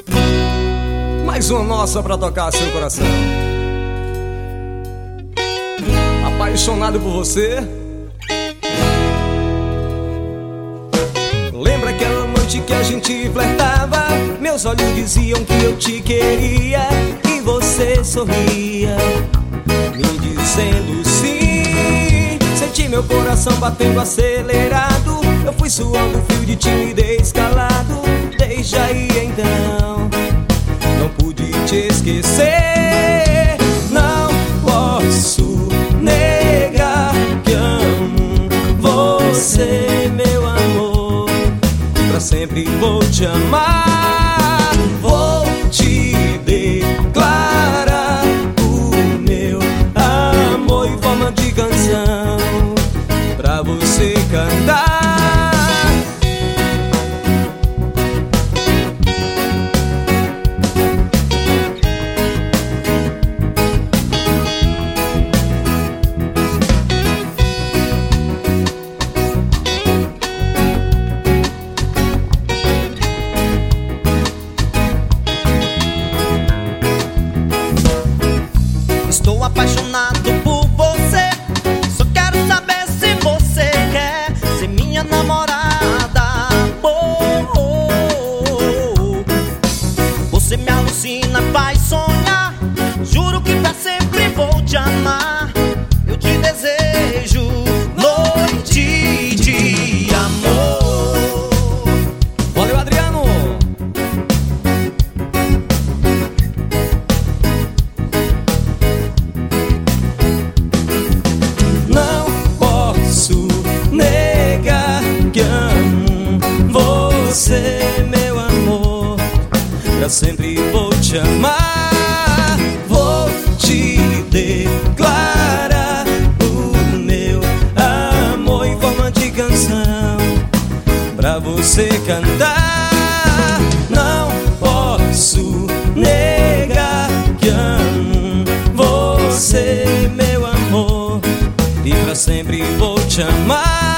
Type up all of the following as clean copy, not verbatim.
Mais uma nossa pra tocar seu coração. Apaixonado por você. Lembra aquela noite que a gente flertava? Meus olhos diziam que eu te queria e você sorria, me dizendo sim. Senti meu coração batendo acelerado. Eu fui suando fio de timidez calado. Desde aí então não pude te esquecer. Não posso negar que amo você, meu amor. Pra sempre vou te amar. Vou te declarar o meu amor em forma de canção pra você cantar. Estou apaixonado por você. Só quero saber se você quer ser minha namorada. Você me alucina, faz sonhar. Juro que pra sempre vou te amar. Eu te desejo noite de amor. Valeu, Adriano! Não posso negar que amo você, meu amor. Pra sempre vou te amar. Vou te declarar o meu amor em forma de canção pra você cantar. Não posso negar que amo você, meu amor, e pra sempre vou te amar.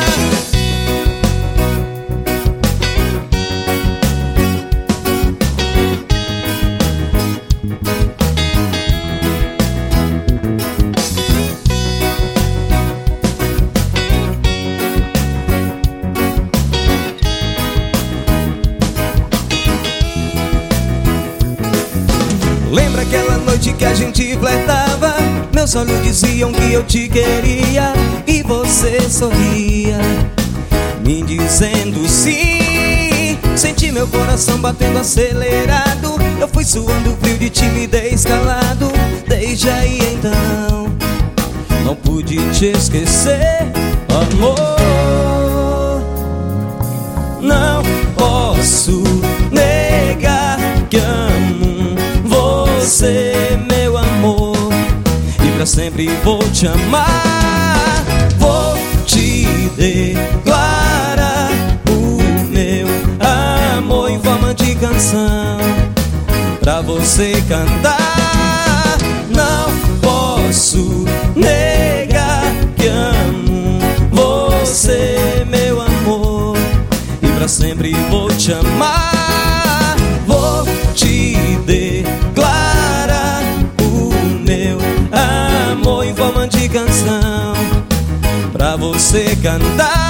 Lembra aquela noite que a gente flertava? Meus olhos diziam que eu te queria e você sorria, me dizendo sim. Senti meu coração batendo acelerado. Eu fui suando frio de timidez calado. Desde aí então não pude te esquecer, amor. Não posso negar que amo você, meu amor, e pra sempre vou te amar. Vou te declarar o meu amor em forma de canção pra você cantar. Não posso negar que amo você, meu amor, e pra sempre vou te amar. Vou te declarar o meu amor em forma de canção pra você cantar.